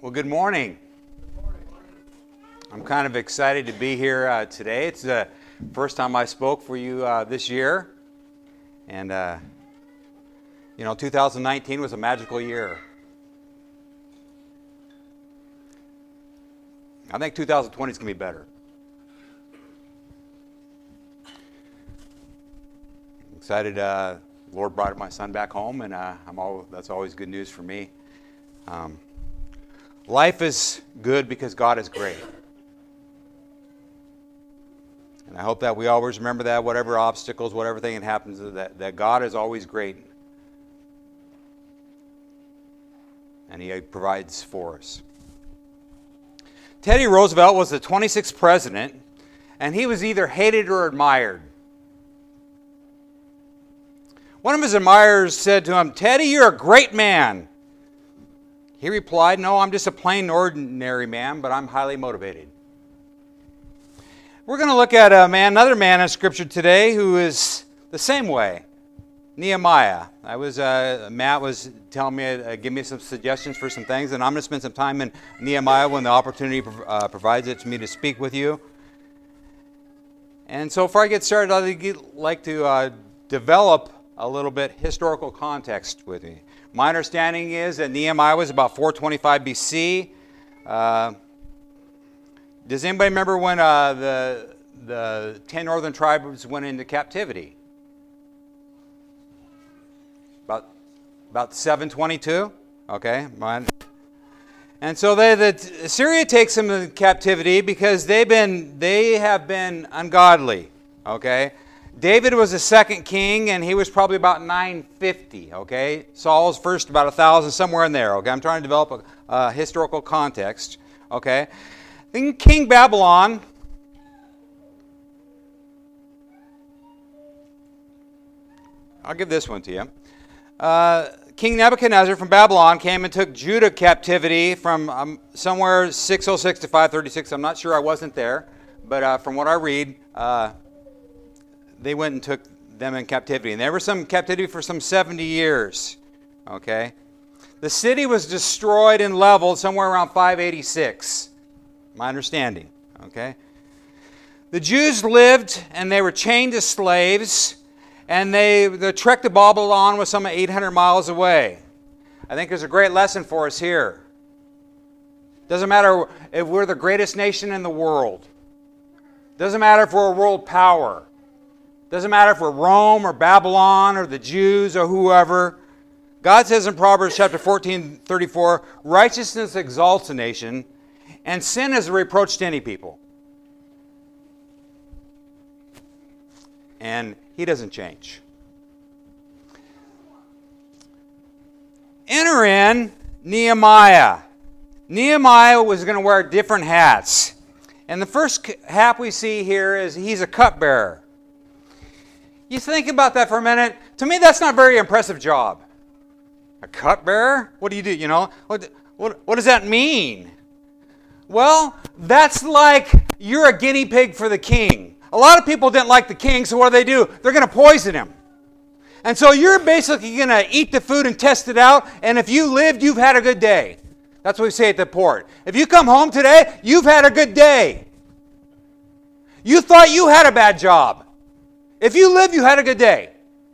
Well, good morning. I'm kind of excited to be here today. It's the first time I spoke for you this year. And, 2019 was a magical year. I think 2020 is going to be better. I'm excited. Lord brought my son back home, and that's always good news for me. Life is good because God is great. And I hope that we always remember that, whatever obstacles, whatever thing that happens, that God is always great. And He provides for us. Teddy Roosevelt was the 26th president, and he was either hated or admired. One of his admirers said to him, "Teddy, you're a great man." He replied, "No, I'm just a plain ordinary man, but I'm highly motivated." We're going to look at another man in Scripture today who is the same way, Nehemiah. Matt was telling me, give me some suggestions for some things, and I'm going to spend some time in Nehemiah when the opportunity provides it to me to speak with you. And so before I get started, I'd like to develop a little bit historical context with me. My understanding is that Nehemiah was about 425 BC. Does anybody remember when the 10 northern tribes went into captivity? About 722? Okay. And so Assyria takes them into captivity because they have been ungodly. Okay. David was the second king, and he was probably about 950, okay? Saul's first about 1,000, somewhere in there, okay? I'm trying to develop a historical context, okay? Then King Babylon, I'll give this one to you. King Nebuchadnezzar from Babylon came and took Judah captivity from somewhere 606 to 536. I'm not sure, I wasn't there, but from what I read, they went and took them in captivity. And they were in captivity for some 70 years. Okay? The city was destroyed and leveled somewhere around 586. My understanding. Okay? The Jews lived and they were chained as slaves. And the trek to Babylon was some 800 miles away. I think there's a great lesson for us here. Doesn't matter if we're the greatest nation in the world. Doesn't matter if we're a world power. Doesn't matter if we're Rome or Babylon or the Jews or whoever. God says in Proverbs chapter 14:34, righteousness exalts a nation, and sin is a reproach to any people. And He doesn't change. Enter in Nehemiah. Nehemiah was going to wear different hats. And the first hat we see here is he's a cupbearer. You think about that for a minute. To me, that's not a very impressive job. A cupbearer? What do? You know, what does that mean? Well, that's like you're a guinea pig for the king. A lot of people didn't like the king, so what do? They're going to poison him. And so you're basically going to eat the food and test it out, and if you lived, you've had a good day. That's what we say at the port. If you come home today, you've had a good day. You thought you had a bad job. If you live, you had a good day.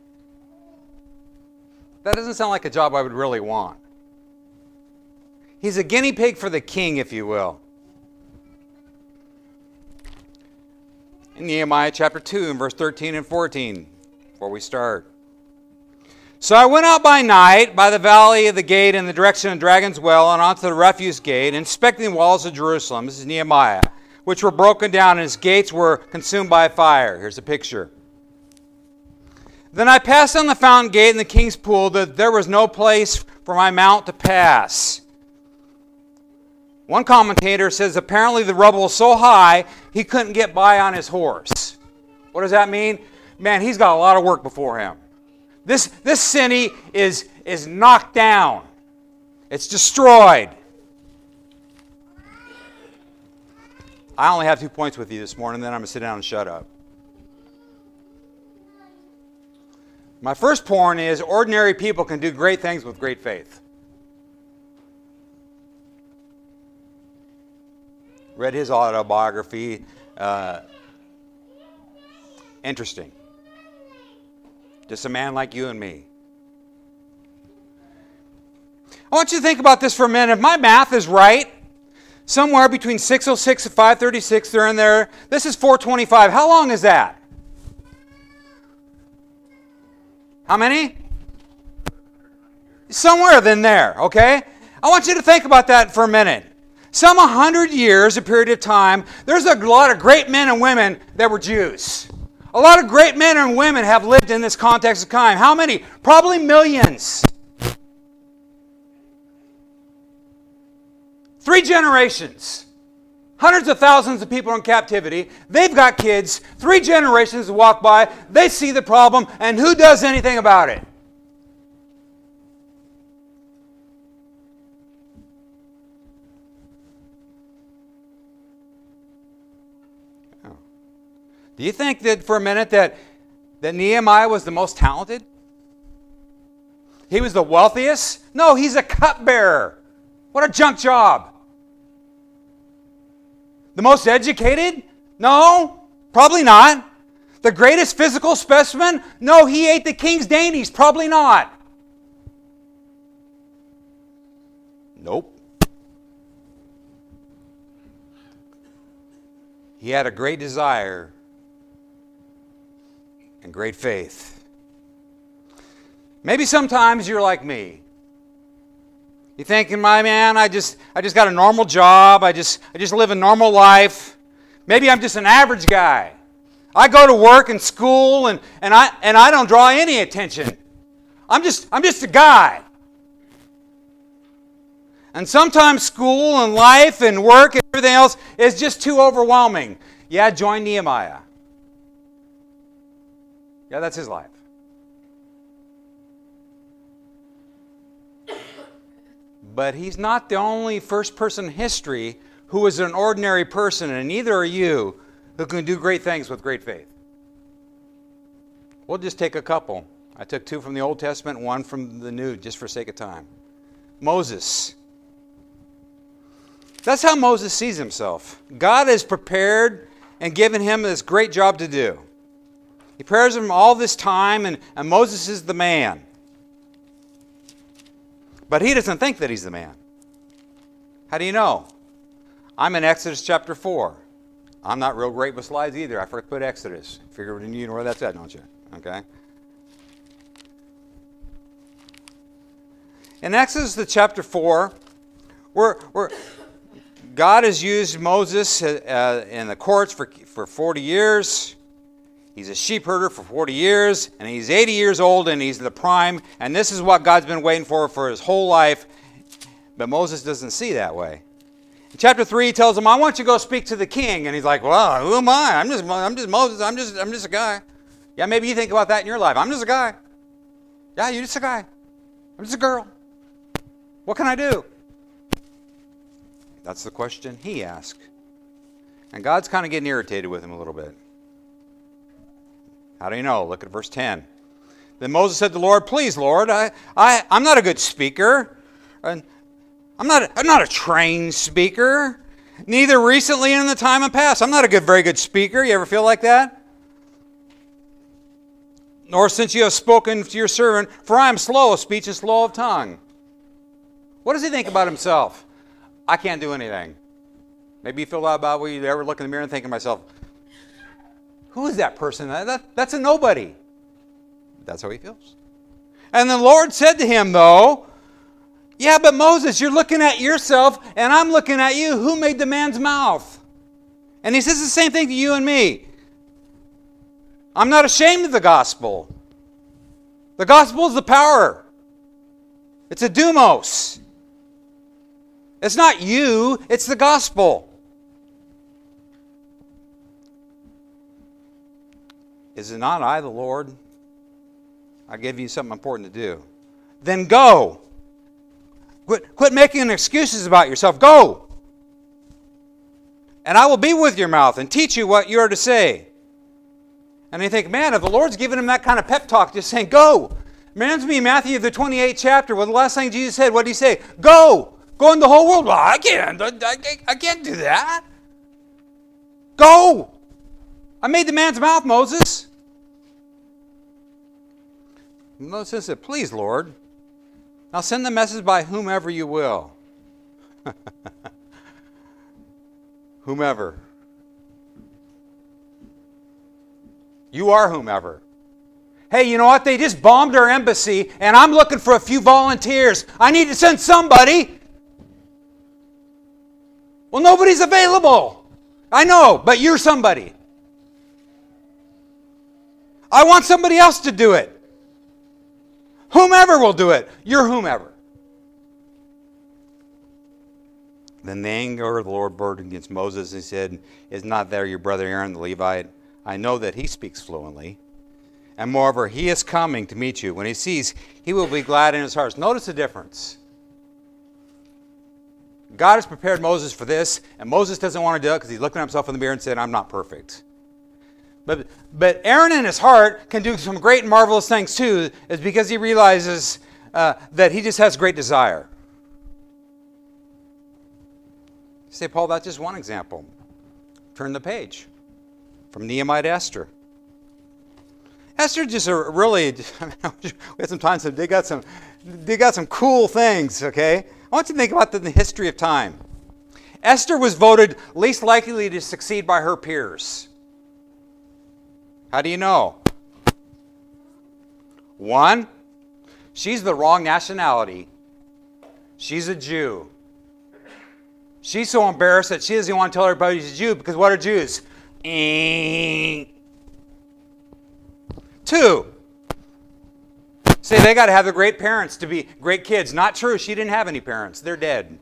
That doesn't sound like a job I would really want. He's a guinea pig for the king, if you will. In Nehemiah chapter 2, and verse 13 and 14, before we start. So I went out by night by the valley of the gate in the direction of Dragon's Well and onto the refuse gate, inspecting the walls of Jerusalem. This is Nehemiah, which were broken down, and its gates were consumed by fire. Here's a picture. Then I passed on the fountain gate in the king's pool, that there was no place for my mount to pass. One commentator says apparently the rubble was so high he couldn't get by on his horse. What does that mean? Man, he's got a lot of work before him. This city is knocked down. It's destroyed. I only have 2 points with you this morning, then I'm going to sit down and shut up. My first point is ordinary people can do great things with great faith. Read his autobiography. Interesting. Just a man like you and me. I want you to think about this for a minute. If my math is right, somewhere between 6:06 and 5:36, they're in there. This is 4:25. How long is that? How many? Somewhere in there, okay? I want you to think about that for a minute. Some 100 years, a period of time, there's a lot of great men and women that were Jews. A lot of great men and women have lived in this context of time. How many? Probably millions. 3 generations. Hundreds of thousands of people in captivity. They've got kids. 3 generations walk by. They see the problem. And who does anything about it? Oh. Do you think that for a minute that Nehemiah was the most talented? He was the wealthiest? No, he's a cupbearer. What a junk job. The most educated? No, probably not. The greatest physical specimen? No, he ate the king's dainties. Probably not. Nope. He had a great desire and great faith. Maybe sometimes you're like me. You thinking, my man, I just got a normal job. I just live a normal life. Maybe I'm just an average guy. I go to work and school and I don't draw any attention. I'm just a guy. And sometimes school and life and work and everything else is just too overwhelming. Yeah, join Nehemiah. Yeah, that's his life. But he's not the only first person in history who is an ordinary person, and neither are you, who can do great things with great faith. We'll just take a couple. I took 2 from the Old Testament, 1 from the New, just for sake of time. Moses. That's how Moses sees himself. God has prepared and given him this great job to do. He prepares him all this time, and Moses is the man. But he doesn't think that he's the man. How do you know? I'm in Exodus chapter 4. I'm not real great with slides either. I forgot to put Exodus. Figure you know where that's at, don't you? Okay. In Exodus the chapter 4, where God has used Moses in the courts for 40 years. He's a sheep herder for 40 years, and he's 80 years old, and he's in the prime, and this is what God's been waiting for his whole life, but Moses doesn't see that way. In chapter 3, he tells him, I want you to go speak to the king, and he's like, well, who am I? I'm just Moses. I'm just a guy. Yeah, maybe you think about that in your life. I'm just a guy. Yeah, you're just a guy. I'm just a girl. What can I do? That's the question he asked. And God's kind of getting irritated with him a little bit. How do you know? Look at verse 10. Then Moses said to the Lord, please, Lord, I'm not a good speaker. I'm not a trained speaker. Neither recently in the time of past. I'm not a very good speaker. You ever feel like that? Nor since you have spoken to your servant, for I am slow of speech and slow of tongue. What does he think about himself? I can't do anything. Maybe you feel that about when you ever look in the mirror and think to myself, who is that person? That's a nobody. That's how he feels. And the Lord said to him, though, yeah, but Moses, you're looking at yourself, and I'm looking at you. Who made the man's mouth? And he says the same thing to you and me. I'm not ashamed of the gospel. The gospel is the power. It's a dumos. It's not you, it's the gospel. Is it not I, the Lord? I give you something important to do. Then go. Quit making excuses about yourself. Go. And I will be with your mouth and teach you what you are to say. And you think, man, if the Lord's giving him that kind of pep talk, just saying, go. Reminds me of Matthew, the 28th chapter, where the last thing Jesus said, what did he say? Go. Go in the whole world. Well, I can't do that. Go! I made the man's mouth, Moses. Moses said, please, Lord. Now send the message by whomever you will. Whomever. You are whomever. Hey, you know what? They just bombed our embassy, and I'm looking for a few volunteers. I need to send somebody. Well, nobody's available. I know, but you're somebody. I want somebody else to do it. Whomever will do it. You're whomever. Then the anger of the Lord burned against Moses. He said, is not there your brother Aaron the Levite? I know that he speaks fluently. And moreover, he is coming to meet you. When he sees, he will be glad in his heart. Notice the difference. God has prepared Moses for this, and Moses doesn't want to do it because he's looking at himself in the mirror and saying, I'm not perfect. But Aaron in his heart can do some great and marvelous things too, is because he realizes that he just has great desire. You say, Paul, that's just one example. Turn the page. From Nehemiah to Esther. Esther just really, we had some time to dig out some cool things, okay? I want you to think about the history of time. Esther was voted least likely to succeed by her peers. How do you know? One, she's the wrong nationality. She's a Jew. She's so embarrassed that she doesn't want to tell everybody she's a Jew because what are Jews? Two, say they got to have the great parents to be great kids. Not true. She didn't have any parents. They're dead.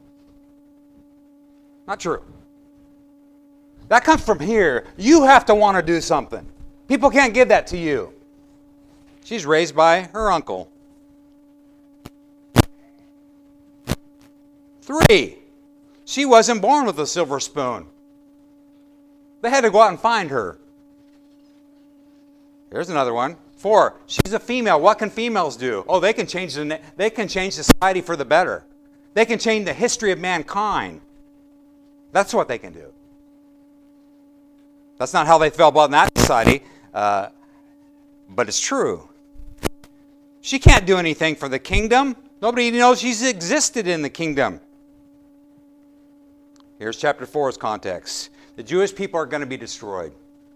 Not true. That comes from here. You have to want to do something. People can't give that to you. She's raised by her uncle. 3, she wasn't born with a silver spoon. They had to go out and find her. Here's another one. 4, she's a female. What can females do? Oh, they can change society for the better. They can change the history of mankind. That's what they can do. That's not how they felt about in that society, but it's true. She can't do anything for the kingdom. Nobody knows she's existed in the kingdom. Here's chapter 4's context. The Jewish people are going to be destroyed.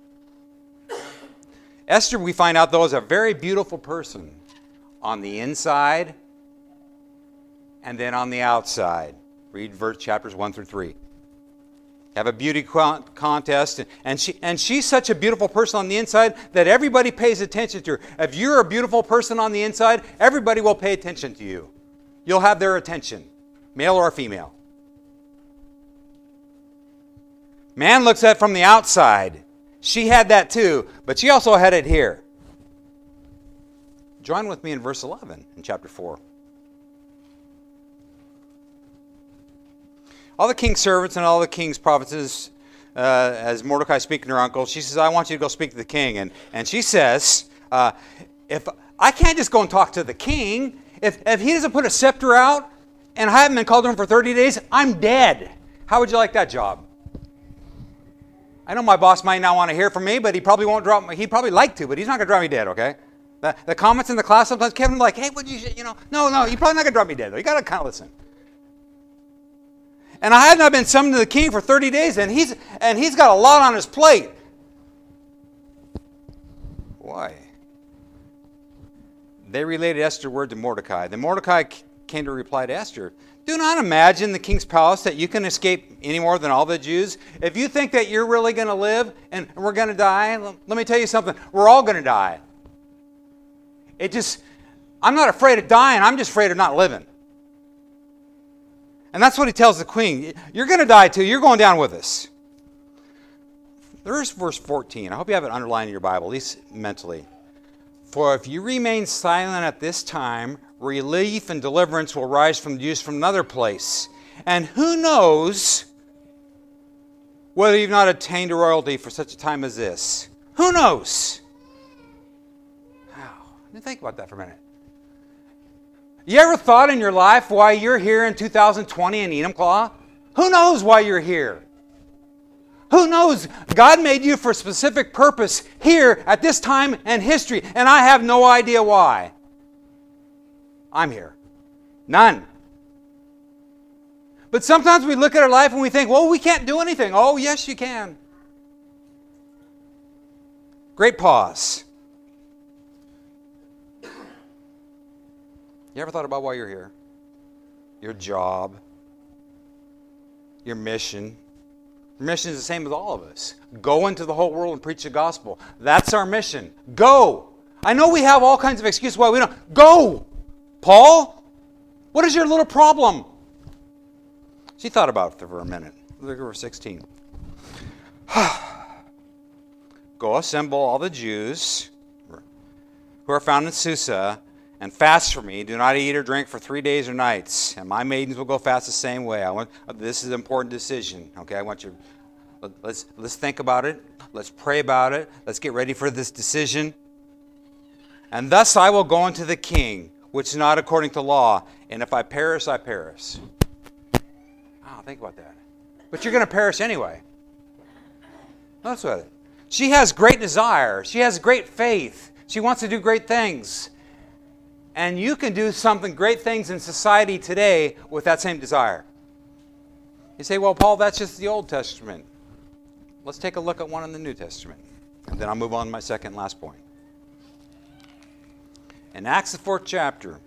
Esther, we find out, though, is a very beautiful person on the inside and then on the outside. Read chapters 1 through 3. Have a beauty contest, and she's such a beautiful person on the inside that everybody pays attention to her. If you're a beautiful person on the inside, everybody will pay attention to you. You'll have their attention, male or female. Man looks at it from the outside. She had that too, but she also had it here. Join with me in verse 11 in chapter 4. All the king's servants and all the king's provinces, as Mordecai speaking to her uncle, she says, I want you to go speak to the king. And she says, if I can't just go and talk to the king, if he doesn't put a scepter out and I haven't been called to him for 30 days, I'm dead. How would you like that job? I know my boss might not want to hear from me, but he probably won't drop me. He'd probably like to, but he's not going to drop me dead, okay? The comments in the class sometimes, Kevin, like, hey, what you know, no, you're probably not going to drop me dead, though. You got to kind of listen. And I have not been summoned to the king for 30 days, and he's got a lot on his plate. Why? They related Esther's word to Mordecai. Then Mordecai came to reply to Esther, do not imagine the king's palace that you can escape any more than all the Jews. If you think that you're really going to live and we're going to die, let me tell you something. We're all going to die. I'm not afraid of dying. I'm just afraid of not living. And that's what he tells the queen. You're going to die too. You're going down with us. There's verse 14. I hope you have it underlined in your Bible, at least mentally. For if you remain silent at this time, relief and deliverance will rise from the Jews from another place. And who knows whether you've not attained to royalty for such a time as this? Who knows? Wow. Think about that for a minute. You ever thought in your life why you're here in 2020 in Enumclaw? Who knows why you're here? Who knows? God made you for a specific purpose here at this time in history, and I have no idea why. I'm here. None. But sometimes we look at our life and we think, well, we can't do anything. Oh, yes, you can. Great pause. You ever thought about why you're here? Your job, your mission. Your mission is the same as all of us. Go into the whole world and preach the gospel. That's our mission. Go. I know we have all kinds of excuses why we don't. Go. Paul, what is your little problem? She thought about it for a minute. Look at verse 16. Go assemble all the Jews who are found in Susa and fast for me. Do not eat or drink for 3 days or nights. And my maidens will go fast the same way. This is an important decision. Okay, I want you. Let's think about it. Let's pray about it. Let's get ready for this decision. And thus I will go unto the king, which is not according to law. And if I perish, I perish. Oh, think about that. But you're going to perish anyway. That's what it. She has great desire. She has great faith. She wants to do great things. And you can do something great things in society today with that same desire. You say, well, Paul, that's just the Old Testament. Let's take a look at one in the New Testament. And then I'll move on to my second and last point. In Acts, the 4th chapter,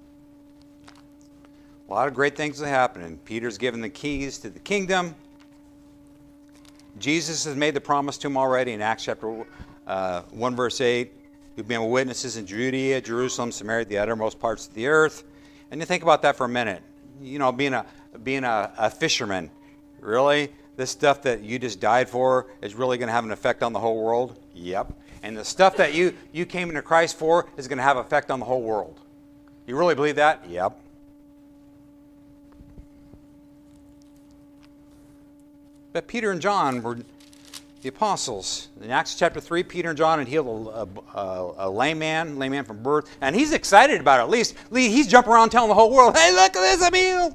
a lot of great things are happening. Peter's given the keys to the kingdom. Jesus has made the promise to him already in Acts chapter 1, verse 8. You've been witnesses in Judea, Jerusalem, Samaria, the uttermost parts of the earth. And you think about that for a minute. You know, being a fisherman, really? This stuff that you just died for is really going to have an effect on the whole world? Yep. And the stuff that you came into Christ for is going to have an effect on the whole world. You really believe that? Yep. But Peter and John were the apostles. In Acts chapter 3, Peter and John had healed a lame man from birth. And he's excited about it. At least he's jumping around telling the whole world, hey, look at this, I'm healed.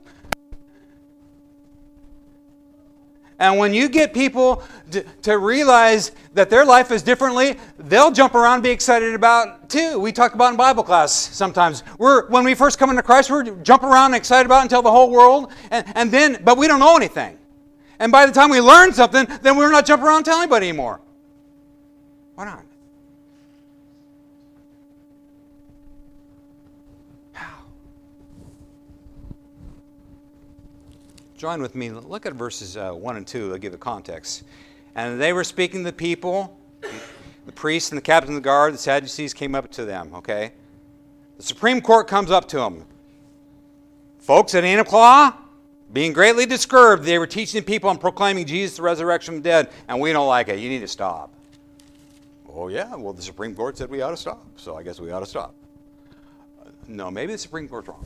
And when you get people to realize that their life is differently, they'll jump around and be excited about it too. We talked about in Bible class sometimes. When we first come into Christ, we're jumping around and excited about it and tell the whole world. But we don't know anything. And by the time we learn something, then we're not jumping around and telling anybody anymore. Why not? How? Join with me. Look at verses 1 and 2. They'll give the context. And they were speaking to the people. The priests and the captain of the guard, the Sadducees came up to them. Okay? The Supreme Court comes up to them. Folks at Enumclaw, being greatly discouraged, they were teaching the people and proclaiming Jesus, the resurrection from the dead, and we don't like it. You need to stop. Oh, yeah, well, the Supreme Court said we ought to stop, so I guess we ought to stop. No, maybe the Supreme Court's wrong.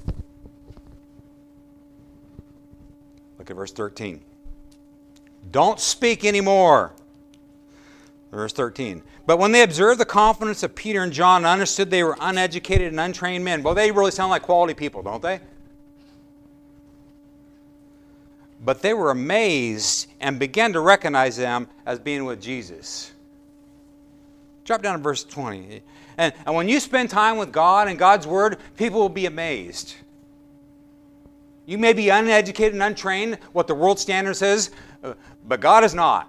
Look at verse 13. Don't speak anymore. Verse 13. But when they observed the confidence of Peter and John and understood they were uneducated and untrained men, well, they really sound like quality people, don't they? But they were amazed and began to recognize them as being with Jesus. Drop down to verse 20. And when you spend time with God and God's Word, people will be amazed. You may be uneducated and untrained, what the world standard says, but God is not.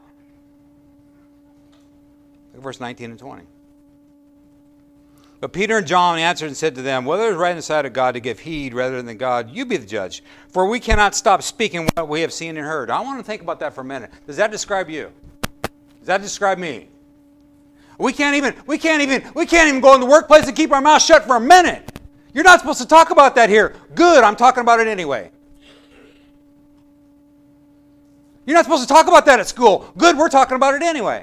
Look at verse 19 and 20. But Peter and John answered and said to them, whether it is right in the sight of God to give heed rather than God, you be the judge. For we cannot stop speaking what we have seen and heard. I want to think about that for a minute. Does that describe you? Does that describe me? We can't even go in the workplace and keep our mouth shut for a minute. You're not supposed to talk about that here. Good, I'm talking about it anyway. You're not supposed to talk about that at school. Good, we're talking about it anyway.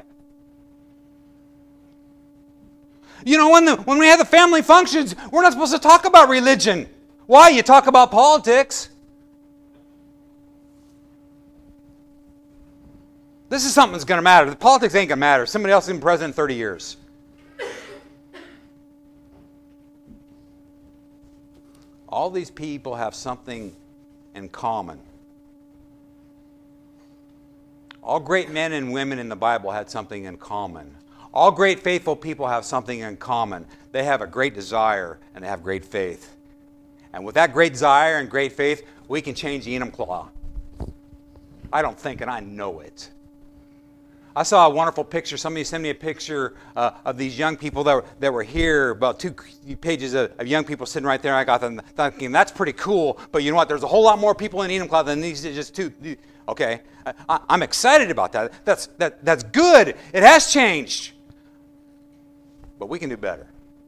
You know, when we have the family functions, we're not supposed to talk about religion. Why? You talk about politics. This is something that's going to matter. The politics ain't going to matter. Somebody else has been president in 30 years. All these people have something in common. All great men and women in the Bible had something in common. All great faithful people have something in common. They have a great desire and they have great faith. And with that great desire and great faith, we can change the Enumclaw. I don't think, and I know it. I saw a wonderful picture. Somebody sent me a picture of these young people that were here, about 2 pages of young people sitting right there. I got them thinking, that's pretty cool, but you know what? There's a whole lot more people in Enumclaw than these just 2. Okay, I'm excited about that. That's good. It has changed. But we can do better.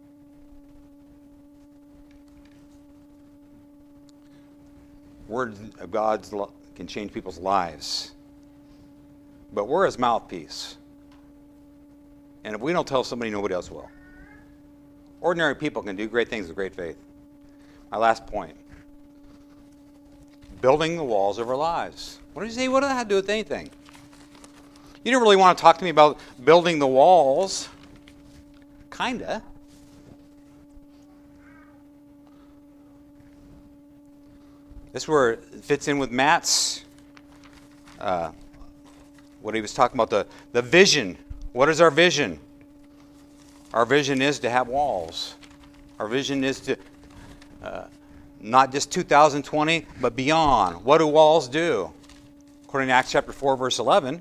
Words of God can change people's lives. But we're His mouthpiece. And if we don't tell somebody, nobody else will. Ordinary people can do great things with great faith. My last point. Building the walls of our lives. What did you say? What does that have to do with anything? You didn't really want to talk to me about building the walls. Kinda. This is where it fits in with Matt's what he was talking about, the vision. What is our vision? Our vision is to have walls. Our vision is to not just 2020, but beyond. What do walls do? According to Acts chapter 4, verse 11.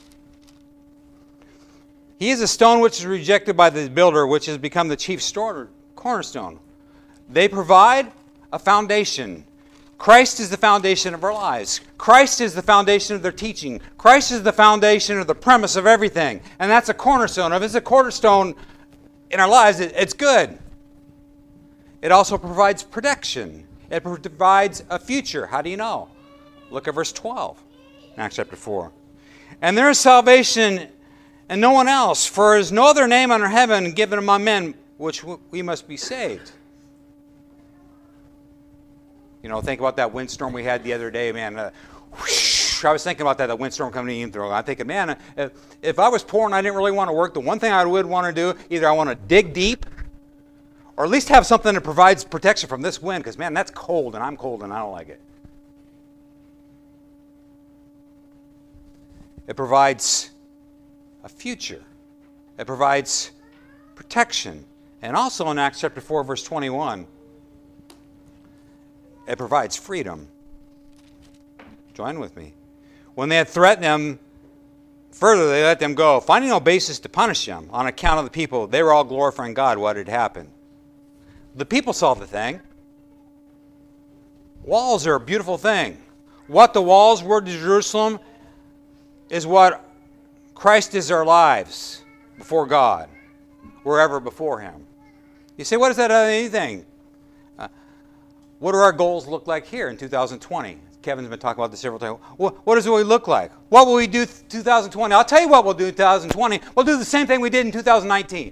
He is a stone which is rejected by the builder, which has become the chief cornerstone. They provide a foundation. Christ is the foundation of our lives. Christ is the foundation of their teaching. Christ is the foundation of the premise of everything. And that's a cornerstone. If it's a cornerstone in our lives, it's good. It also provides protection. It provides a future. How do you know? Look at verse 12 in Acts chapter 4. And there is salvation in no one else, for there is no other name under heaven given among men which we must be saved. You know, think about that windstorm we had the other day, man. I was thinking about that windstorm coming in through. I'm thinking, man, if I was poor and I didn't really want to work, the one thing I would want to do, either I want to dig deep or at least have something that provides protection from this wind, because, man, that's cold, and I'm cold, and I don't like it. It provides a future. It provides protection. And also in Acts chapter 4, verse 21, it provides freedom. Join with me. When they had threatened them further, they let them go, finding no basis to punish them on account of the people. They were all glorifying God, what had happened. The people saw the thing. Walls are a beautiful thing. What the walls were to Jerusalem is what Christ is our lives before God. We're ever before Him. You say, what does that have anything? What do our goals look like here in 2020? Kevin's been talking about this several times. What does it look like? What will we do 2020? I'll tell you what we'll do in 2020. We'll do the same thing we did in 2019.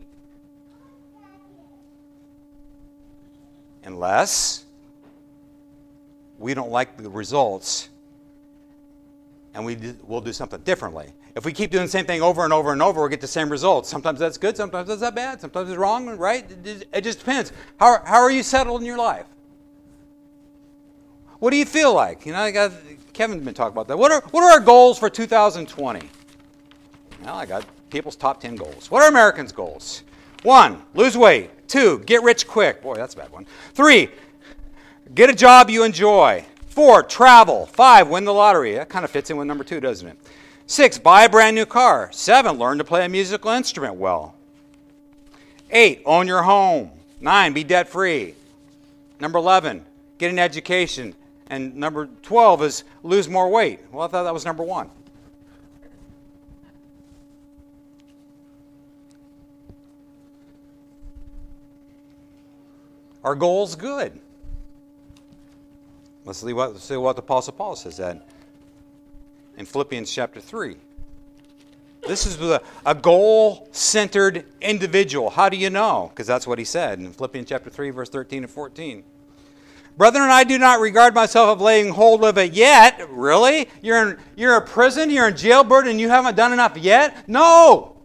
Unless we don't like the results and we'll do something differently. If we keep doing the same thing over and over and over, we'll get the same results. Sometimes that's good, sometimes that's bad, sometimes it's wrong, right? It just depends. How are you settled in your life? What do you feel like? You know, Kevin's been talking about that. What are our goals for 2020? Well, I got people's top 10 goals. What are Americans' goals? 1, lose weight. 2, get rich quick. Boy, that's a bad one. 3, get a job you enjoy. 4, travel. 5, win the lottery. That kind of fits in with number 2, doesn't it? 6, buy a brand new car. 7, learn to play a musical instrument well. 8, own your home. 9, be debt-free. Number 11, get an education. And number 12 is lose more weight. Well, I thought that was number 1. Our goal's good. Let's see what the Apostle Paul says that in Philippians chapter 3. This is a goal-centered individual. How do you know? Because that's what he said in Philippians chapter 3, verse 13 and 14. Brethren, I do not regard myself of laying hold of it yet. Really? You're in prison, you're in jailbird, and you haven't done enough yet? No!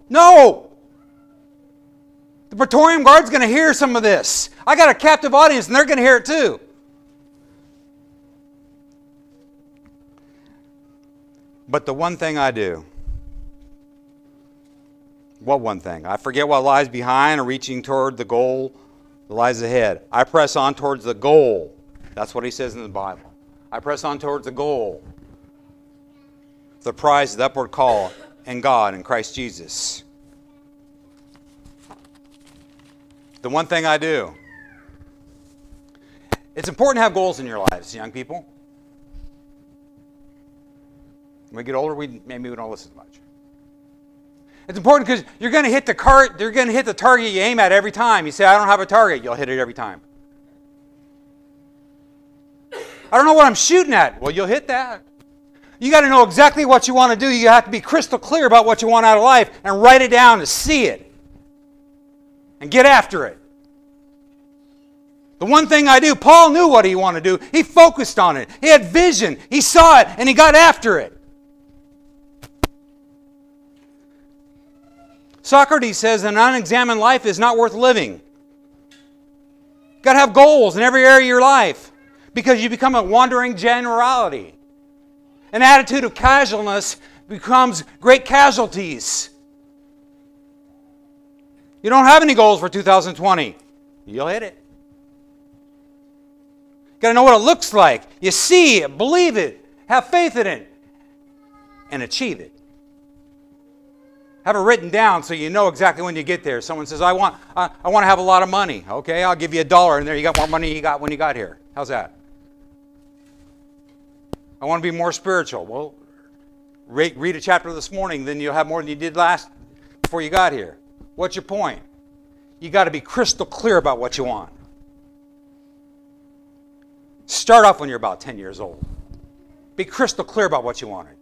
The Praetorian Guard's going to hear some of this. I got a captive audience, and they're going to hear it too. But the one thing I do. What one thing? I forget what lies behind or reaching toward the goal that lies ahead. I press on towards the goal. That's what he says in the Bible. I press on towards the goal. The prize, the upward call in God and Christ Jesus. The one thing I do. It's important to have goals in your lives, young people. When we get older, maybe we don't listen as much. It's important because you're going to hit the target you aim at every time. You say, I don't have a target. You'll hit it every time. I don't know what I'm shooting at. Well, you'll hit that. You got to know exactly what you want to do. You have to be crystal clear about what you want out of life and write it down to see it. And get after it. The one thing I do, Paul knew what he wanted to do. He focused on it. He had vision. He saw it and he got after it. Socrates says an unexamined life is not worth living. You've got to have goals in every area of your life because you become a wandering generality. An attitude of casualness becomes great casualties. You don't have any goals for 2020. You'll hit it. You've got to know what it looks like. You see it, believe it, have faith in it, and achieve it. Have it written down so you know exactly when you get there. Someone says, I want to have a lot of money. Okay, I'll give you $1, and there you got more money you got when you got here. How's that? I want to be more spiritual. Well, read a chapter this morning, then you'll have more than you did before you got here. What's your point? You got to be crystal clear about what you want. Start off when you're about 10 years old. Be crystal clear about what you wanted.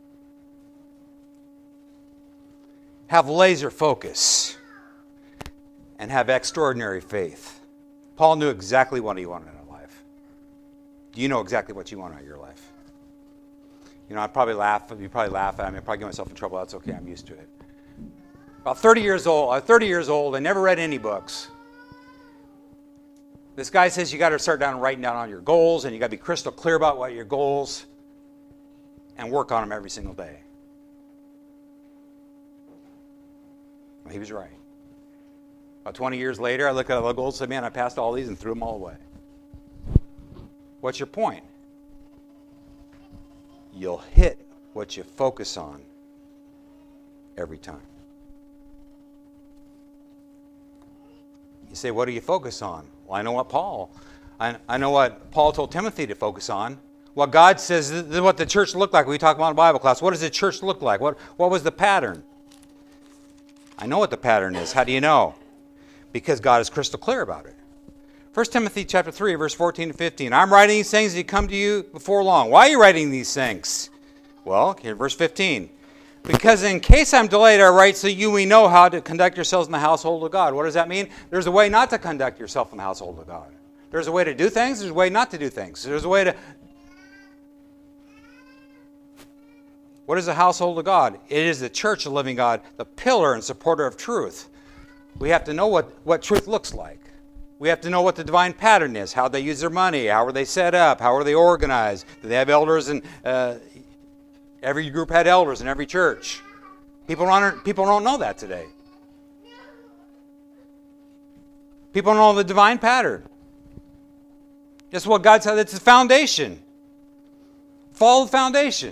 Have laser focus and have extraordinary faith. Paul knew exactly what he wanted out of life. Do you know exactly what you want out of your life? You know, I'd probably laugh. You probably laugh at me. I'd probably get myself in trouble. That's okay. I'm used to it. About 30 years old. I never read any books. This guy says you got to start writing down all your goals, and you got to be crystal clear about what your goals, and work on them every single day. Well, he was right. About 20 years later, I look at all the goals and say, man, I passed all these and threw them all away. What's your point? You'll hit what you focus on every time. You say, what do you focus on? Well, I know what Paul told Timothy to focus on. What God says, this is what the church looked like. We talk about in Bible class. What does the church look like? What was the pattern? I know what the pattern is. How do you know? Because God is crystal clear about it. 1 Timothy chapter 3, verse 14 to 15. I'm writing these things as they come to you before long. Why are you writing these things? Well, here, verse 15. Because in case I'm delayed, I write so you may know how to conduct yourselves in the household of God. What does that mean? There's a way not to conduct yourself in the household of God. There's a way to do things. There's a way not to do things. There's a way to... What is the household of God? It is the church of the living God, the pillar and supporter of truth. We have to know what truth looks like. We have to know what the divine pattern is, how they use their money, how are they set up, how are they organized. Do they have elders? And every group had elders in every church. People don't know that today. People don't know the divine pattern. That's what God said. It's the foundation. Follow the foundation.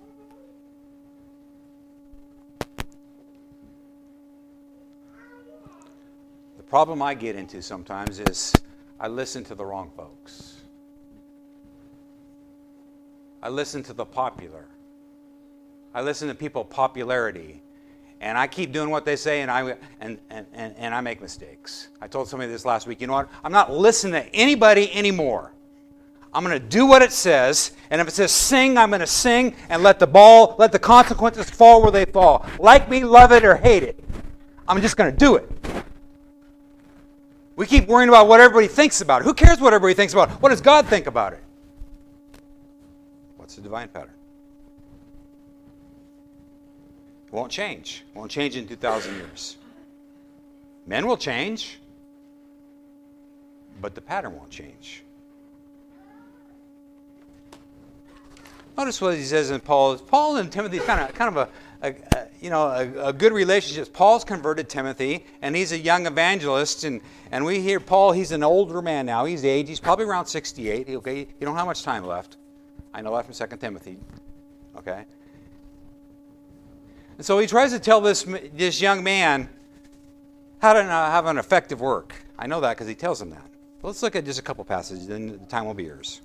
The problem I get into sometimes is I listen to the wrong folks. I listen to the popular. I listen to people's popularity, and I keep doing what they say, and I make mistakes. I told somebody this last week. You know what? I'm not listening to anybody anymore. I'm going to do what it says, and if it says sing, I'm going to sing, and let the consequences fall where they fall. Like me, love it, or hate it. I'm just going to do it. We keep worrying about what everybody thinks about it. Who cares what everybody thinks about it? What does God think about it? What's the divine pattern? It won't change. It won't change in 2,000 years. Men will change, but the pattern won't change. Notice what he says in Paul. Paul and Timothy kind of a good relationship. Paul's converted Timothy, and he's a young evangelist. And we hear Paul, he's an older man now. He's aged. He's probably around 68. Okay, you don't have much time left. I know that from 2 Timothy. Okay. And so he tries to tell this young man how to have an effective work. I know that because he tells him that. But let's look at just a couple passages, then the time will be yours.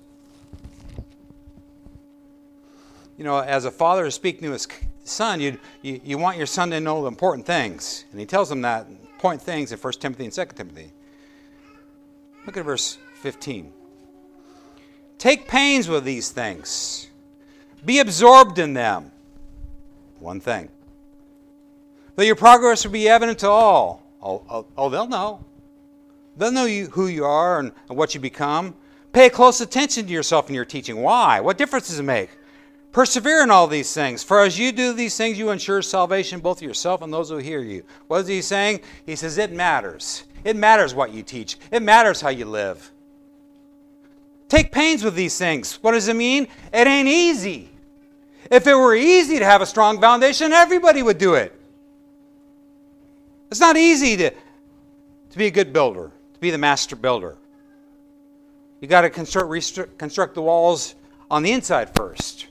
As a father is speaking to his son, you want your son to know the important things. And he tells him that important things in 1 Timothy and 2 Timothy. Look at verse 15. Take pains with these things. Be absorbed in them. One thing. That your progress will be evident to all. Oh, they'll know. They'll know who you are and what you become. Pay close attention to yourself and your teaching. Why? What difference does it make? Persevere in all these things. For as you do these things, you ensure salvation both to yourself and those who hear you. What is he saying? He says it matters. It matters what you teach. It matters how you live. Take pains with these things. What does it mean? It ain't easy. If it were easy to have a strong foundation, everybody would do it. It's not easy to be a good builder, to be the master builder. You got to construct the walls on the inside first.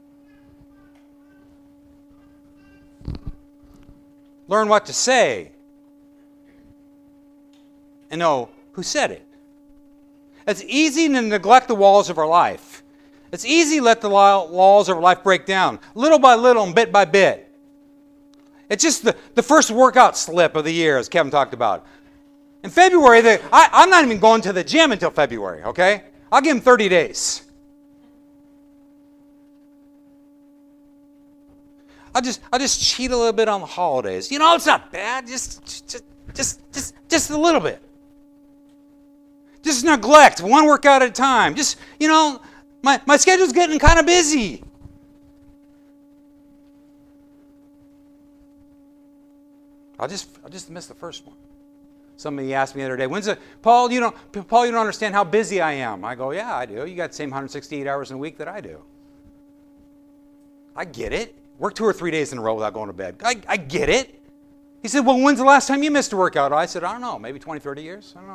Learn what to say and know who said it. It's easy to neglect the walls of our life. It's easy to let the walls of our life break down, little by little and bit by bit. It's just the first workout slip of the year, as Kevin talked about. In February, I'm not even going to the gym until February, okay? I'll give him 30 days. I'll just cheat a little bit on the holidays. It's not bad. Just a little bit. Just neglect one workout at a time. My schedule's getting kind of busy. I'll just miss the first one. Somebody asked me the other day, Paul, you don't understand how busy I am. I go, yeah, I do. You got the same 168 hours in a week that I do. I get it. Work 2 or 3 days in a row without going to bed. I get it. He said, well, when's the last time you missed a workout? I said, I don't know, maybe 20, 30 years. I don't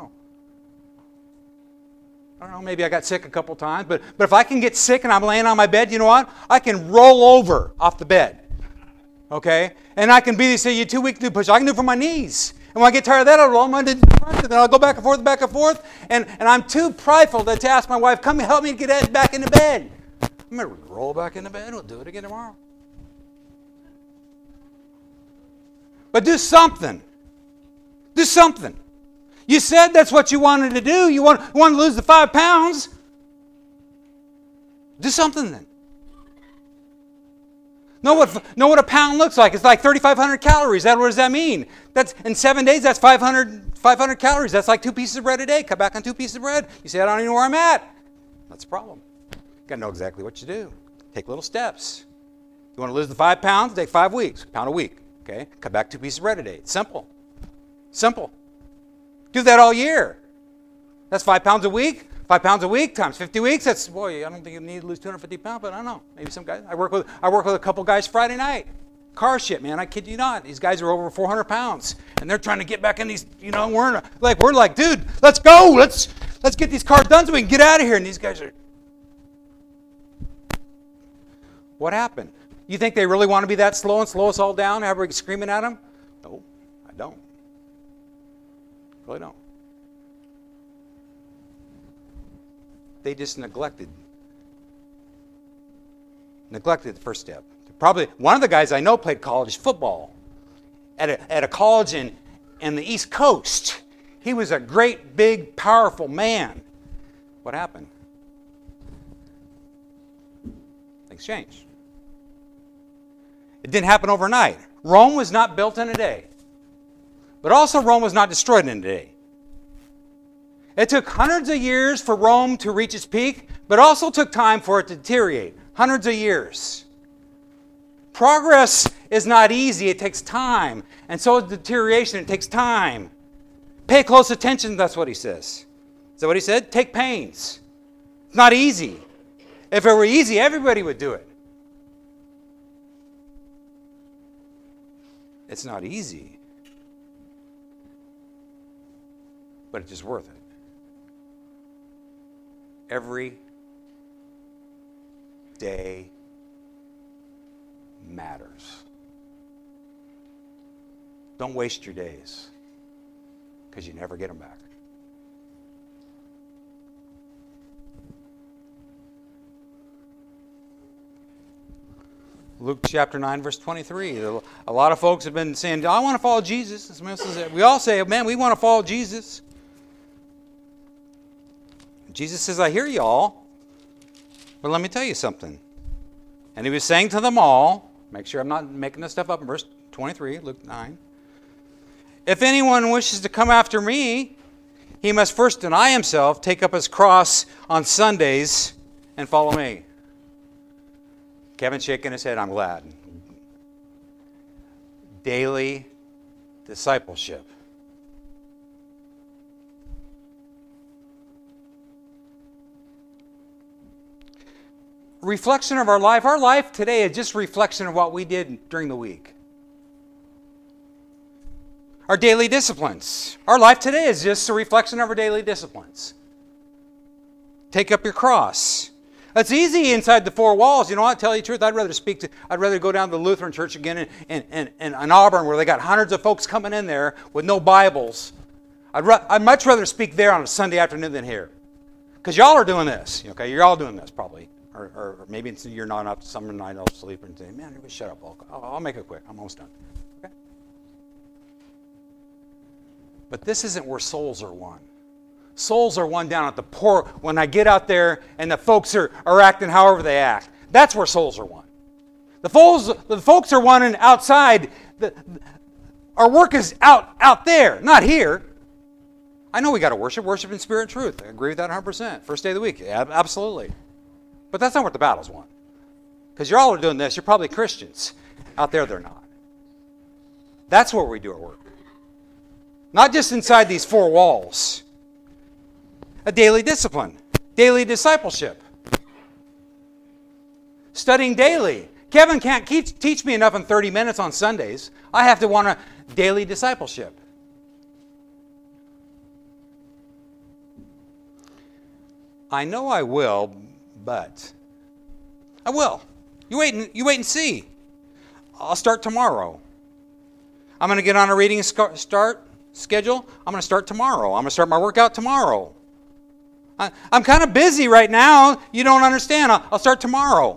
know, maybe I got sick a couple times. But if I can get sick and I'm laying on my bed, you know what? I can roll over off the bed. Okay? And I can be, say, you're too weak to do push. I can do it for my knees. And when I get tired of that, I'll roll my knees, and then I'll go back and forth. And I'm too prideful to ask my wife, come help me get back into bed. I'm going to roll back into bed. We'll do it again tomorrow. But do something. Do something. You said that's what you wanted to do. You want to lose the 5 pounds. Do something then. Know what a pound looks like. It's like 3,500 calories. What does that mean? That's in 7 days, that's 500 calories. That's like 2 pieces of bread a day. Cut back on 2 pieces of bread. You say, I don't even know where I'm at. That's a problem. You got to know exactly what you do. Take little steps. You want to lose the 5 pounds? Take 5 weeks. Pound a week. Okay? Cut back 2 pieces of bread a day. It's simple. Simple. Do that all year. That's 5 pounds a week. 5 pounds a week times 50 weeks. That's, boy, I don't think you need to lose 250 pounds, but I don't know. Maybe some guys. I work with a couple guys Friday night. Car shit, man. I kid you not. These guys are over 400 pounds, and they're trying to get back in these. We're like, dude, let's go. Let's get these cars done so we can get out of here. And these guys are. What happened? You think they really want to be that slow and slow us all down? Everybody screaming at them? No, I don't. Really don't. They just neglected the first step. Probably one of the guys I know played college football at a college in the East Coast. He was a great, big, powerful man. What happened? Things changed. It didn't happen overnight. Rome was not built in a day. But also Rome was not destroyed in a day. It took hundreds of years for Rome to reach its peak, but also took time for it to deteriorate. Hundreds of years. Progress is not easy. It takes time. And so is deterioration. It takes time. Pay close attention, that's what he says. Is that what he said? Take pains. It's not easy. If it were easy, everybody would do it. It's not easy, but it's just worth it. Every day matters. Don't waste your days, because you never get them back. Luke chapter 9, verse 23. A lot of folks have been saying, I want to follow Jesus. We all say, man, we want to follow Jesus. Jesus says, I hear you all, but let me tell you something. And he was saying to them all, make sure I'm not making this stuff up, in verse 23, Luke 9. If anyone wishes to come after me, he must first deny himself, take up his cross on Sundays, and follow me. Kevin's shaking his head, I'm glad. Daily discipleship. Reflection of our life. Our life today is just a reflection of what we did during the week. Our daily disciplines. Our life today is just a reflection of our daily disciplines. Take up your cross. It's easy inside the four walls. You know what? Tell you the truth, I'd rather go down to the Lutheran church again in Auburn, where they got hundreds of folks coming in there with no Bibles. I'd much rather speak there on a Sunday afternoon than here. Because y'all are doing this. Okay, you're all doing this probably. Or maybe you're not up some night I'll sleep and say, man, everybody shut up. I'll make it quick. I'm almost done. Okay? But this isn't where souls are won. Souls are won down at the poor when I get out there and the folks are acting however they act. That's where souls are won. The folks are won outside. Our work is out there, not here. I know we got to worship in spirit and truth. I agree with that 100%. First day of the week, absolutely. But that's not where the battle's won. Because you all are doing this. You're probably Christians. Out there, they're not. That's where we do our work. Not just inside these four walls. A daily discipline. Daily discipleship. Studying daily. Kevin can't teach me enough in 30 minutes on Sundays. I have to want a daily discipleship. I know I will, but I will. You wait and see. I'll start tomorrow. I'm going to get on a reading start schedule. I'm going to start tomorrow. I'm going to start my workout tomorrow. I'm kind of busy right now. You don't understand. I'll start tomorrow.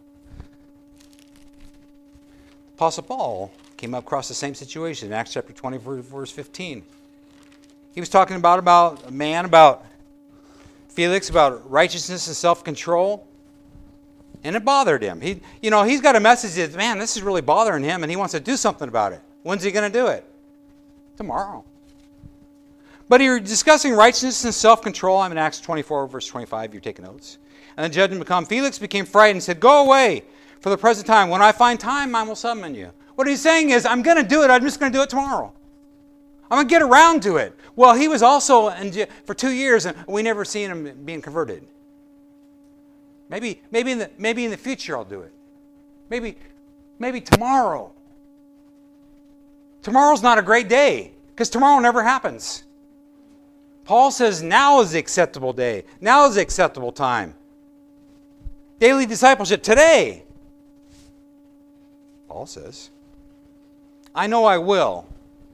Apostle Paul came across the same situation in Acts chapter 20, verse 15. He was talking about a man, about Felix, about righteousness and self-control. And it bothered him. He's got a message that, man, this is really bothering him, and he wants to do something about it. When's he going to do it? Tomorrow. But you're discussing righteousness and self-control. I'm in Acts 24, verse 25. You're taking notes. And the judgment became, Felix became frightened and said, go away for the present time. When I find time, I will summon you. What he's saying is, I'm going to do it. I'm just going to do it tomorrow. I'm going to get around to it. Well, he was also in jail for 2 years, and we never seen him being converted. Maybe in the future I'll do it. Maybe tomorrow. Tomorrow's not a great day, because tomorrow never happens. Paul says now is the acceptable day. Now is the acceptable time. Daily discipleship today. Paul says, I know I will.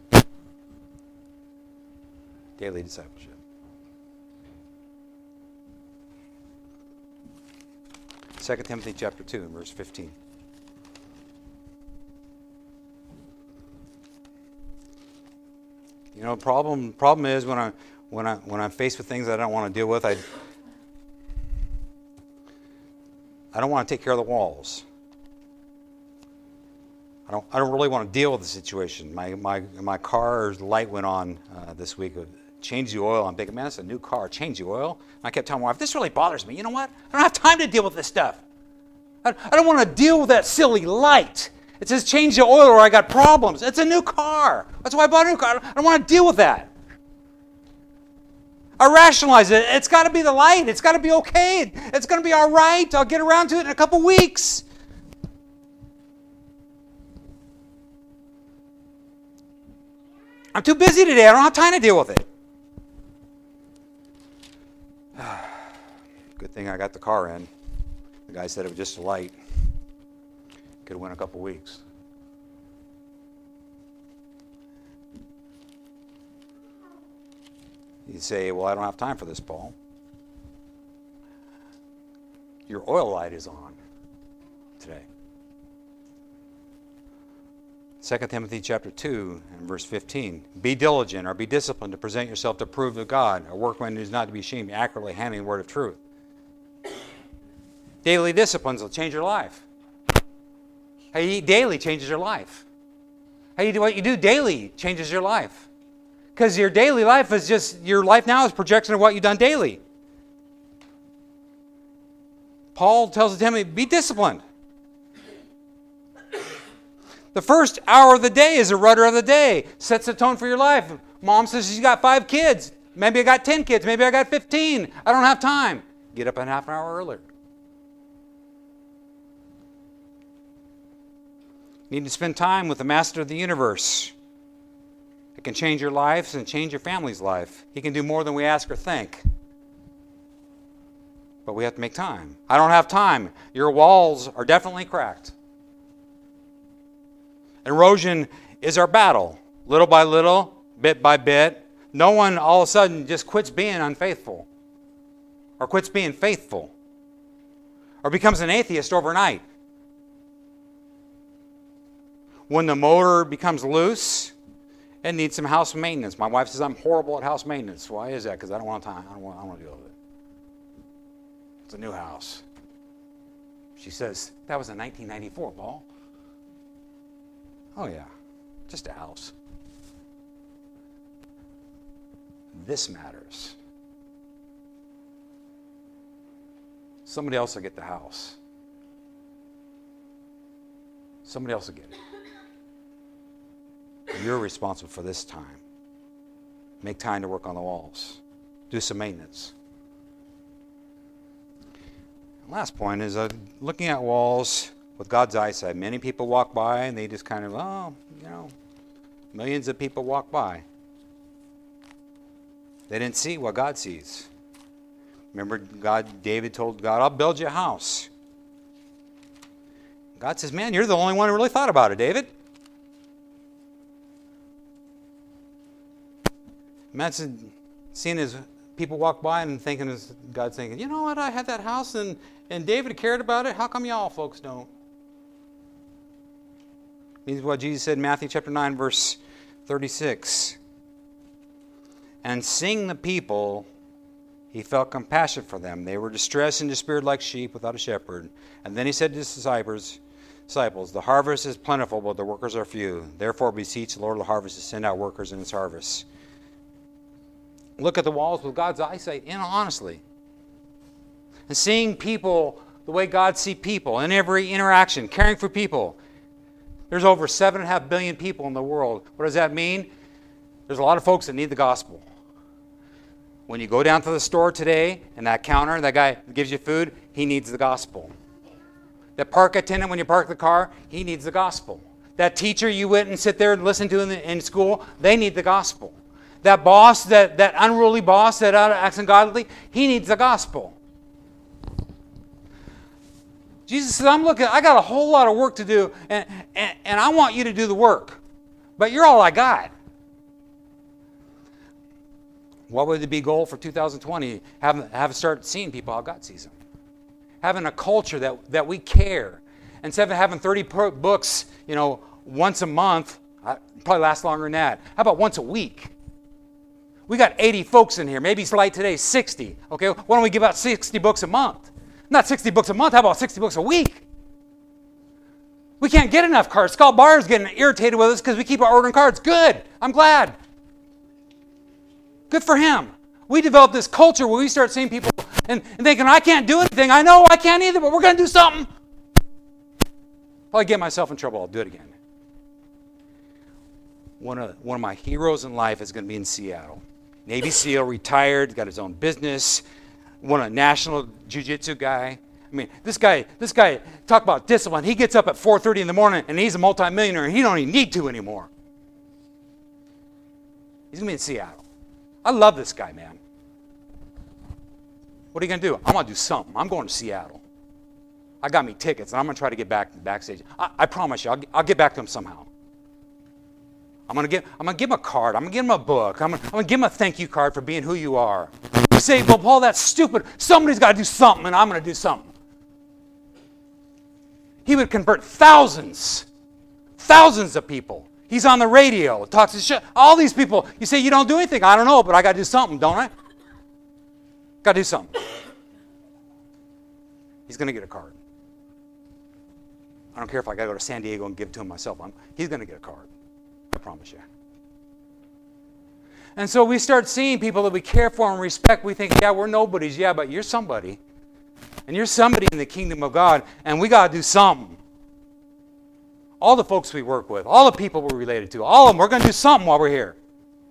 Daily discipleship. 2 Timothy chapter 2, verse 15. You know, problem is when I'm faced with things I don't want to deal with, I don't want to take care of the walls. I don't really want to deal with the situation. My car's light went on this week. Change the oil. I'm thinking, man, it's a new car. Change the oil. And I kept telling my wife, this really bothers me. You know what? I don't have time to deal with this stuff. I don't want to deal with that silly light. It says change the oil or I got problems. It's a new car. That's why I bought a new car. I don't want to deal with that. I rationalize it. It's got to be the light. It's got to be okay. It's going to be all right. I'll get around to it in a couple weeks. I'm too busy today. I don't have time to deal with it. Good thing I got the car in. The guy said it was just a light. Could have went a couple weeks. You say, well, I don't have time for this, Paul. Your oil light is on today. 2 Timothy chapter 2 and verse 15. Be diligent or be disciplined to present yourself to prove to God, a workman who is not to be ashamed, accurately handling the word of truth. Daily disciplines will change your life. How you eat daily changes your life. How you do what you do daily changes your life. Because your daily life is just, your life now is a projection of what you've done daily. Paul tells Timothy, be disciplined. The first hour of the day is a rudder of the day. Sets the tone for your life. Mom says she's got 5 kids. Maybe I got 10 kids. Maybe I got 15. I don't have time. Get up a half an hour earlier. You need to spend time with the master of the universe. It can change your lives and change your family's life. He can do more than we ask or think. But we have to make time. I don't have time. Your walls are definitely cracked. Erosion is our battle. Little by little, bit by bit. No one all of a sudden just quits being unfaithful. Or quits being faithful. Or becomes an atheist overnight. When the motor becomes loose, it needs some house maintenance. My wife says I'm horrible at house maintenance. Why is that? Because I don't want time. I don't want to deal with it. It's a new house. She says, that was in 1994, Paul. Oh yeah, just a house. This matters. Somebody else will get the house. Somebody else will get it. You're responsible for this time. Make time to work on the walls. Do some maintenance. Last point is looking at walls with God's eyesight. Many people walk by and they just kind of, millions of people walk by. They didn't see what God sees. Remember, David told God, I'll build you a house. God says, man, you're the only one who really thought about it, David. Imagine seeing his people walk by and thinking, God's thinking, you know what, I had that house and David cared about it. How come y'all folks don't? This is what Jesus said in Matthew chapter 9, verse 36. And seeing the people, he felt compassion for them. They were distressed and despaired like sheep without a shepherd. And then he said to his disciples, the harvest is plentiful, but the workers are few. Therefore beseech the Lord of the harvest to send out workers in his harvest. Look at the walls with God's eyesight, honestly. And seeing people the way God sees people in every interaction, caring for people. There's over 7.5 billion people in the world. What does that mean? There's a lot of folks that need the gospel. When you go down to the store today and that counter, that guy gives you food, he needs the gospel. That park attendant, when you park the car, he needs the gospel. That teacher you went and sit there and listen to in school, they need the gospel. That boss, that unruly boss that acts ungodly, he needs the gospel. Jesus says, I got a whole lot of work to do, and I want you to do the work. But you're all I got. What would be goal for 2020? Have start seeing people how God sees them. Having a culture that we care. Instead of having 30 books, once a month, probably lasts longer than that. How about once a week? We got 80 folks in here. Maybe it's light today, 60. Okay, why don't we give out 60 books a month? Not 60 books a month, how about 60 books a week? We can't get enough cards. Scott Barr is getting irritated with us because we keep ordering cards. Good, I'm glad. Good for him. We developed this culture where we start seeing people and thinking, I can't do anything. I know I can't either, but we're going to do something. If I get myself in trouble, I'll do it again. One of my heroes in life is going to be in Seattle. Navy SEAL, retired, got his own business, won a national jiu-jitsu guy. I mean, this guy, talk about discipline. He gets up at 4:30 in the morning, and he's a multimillionaire, and he don't even need to anymore. He's going to be in Seattle. I love this guy, man. What are you going to do? I'm going to do something. I'm going to Seattle. I got me tickets, and I'm going to try to get backstage. I promise you, I'll get back to him somehow. I'm going to give him a card. I'm going to give him a book. I'm going to give him a thank you card for being who you are. You say, well, Paul, that's stupid. Somebody's got to do something, and I'm going to do something. He would convert thousands of people. He's on the radio, talks to shit. All these people, you say you don't do anything. I don't know, but I got to do something, don't I? Got to do something. He's going to get a card. I don't care if I got to go to San Diego and give it to him myself. He's going to get a card. I promise you. And so we start seeing people that we care for and respect. We think, yeah, we're nobodies. Yeah, but you're somebody. And you're somebody in the kingdom of God, and we got to do something. All the folks we work with, all the people we're related to, all of them, we're going to do something while we're here.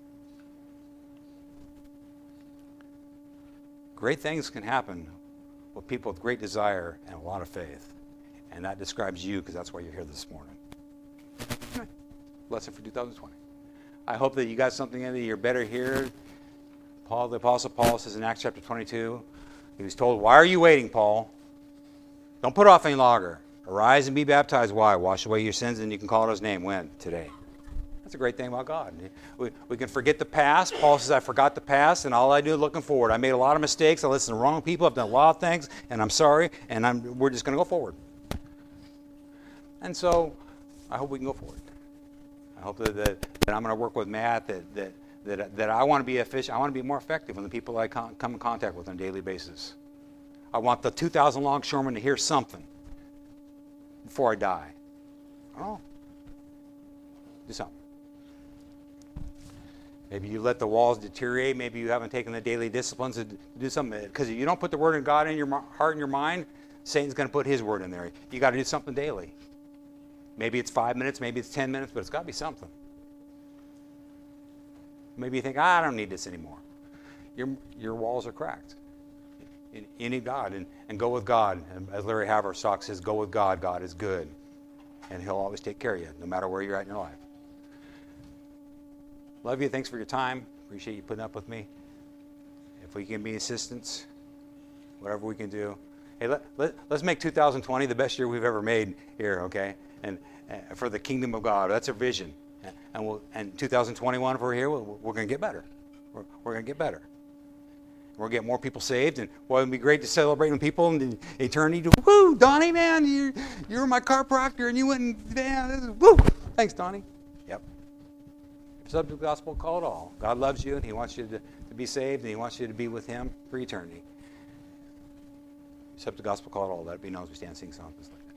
Great things can happen with people with great desire and a lot of faith. And that describes you, because that's why you're here this morning. Lesson for 2020. I hope that you got something in that you're better here. Paul, the Apostle Paul, says in Acts chapter 22, he was told, why are you waiting, Paul? Don't put off any longer. Arise and be baptized. Why? Wash away your sins, and you can call out his name. When? Today. That's a great thing about God. We can forget the past. Paul says, I forgot the past, and all I do is looking forward. I made a lot of mistakes. I listened to the wrong people. I've done a lot of things, and I'm sorry, and we're just going to go forward. And so I hope we can go forward. I hope that I'm going to work with Matt, that I want to be efficient. I want to be more effective with the people I come in contact with on a daily basis. I want the 2,000 longshoremen to hear something before I die. Oh, do something. Maybe you let the walls deteriorate. Maybe you haven't taken the daily disciplines to do something. Because if you don't put the word of God in your heart and your mind, Satan's going to put his word in there. You got to do something daily. Maybe it's 5 minutes, maybe it's 10 minutes, but it's got to be something. Maybe you think, I don't need this anymore. Your walls are cracked. You need God, and go with God. And as Larry Haverstock says, go with God. God is good. And he'll always take care of you, no matter where you're at in your life. Love you. Thanks for your time. Appreciate you putting up with me. If we can be assistance, whatever we can do. Hey, let's make 2020 the best year we've ever made here, okay? And for the kingdom of God. That's our vision. And 2021, if we're here, we're going to get better. We're going to get better. We're going to get more people saved. And boy, it would be great to celebrate with people in eternity. Woo, Donnie, man, you were my chiropractor, and you went and, man, this is, woo. Thanks, Donnie. Yep. Subject gospel, call it all. God loves you, and he wants you to be saved, and he wants you to be with him for eternity. Subject gospel, call it all. Let it be known as we stand, sing songs.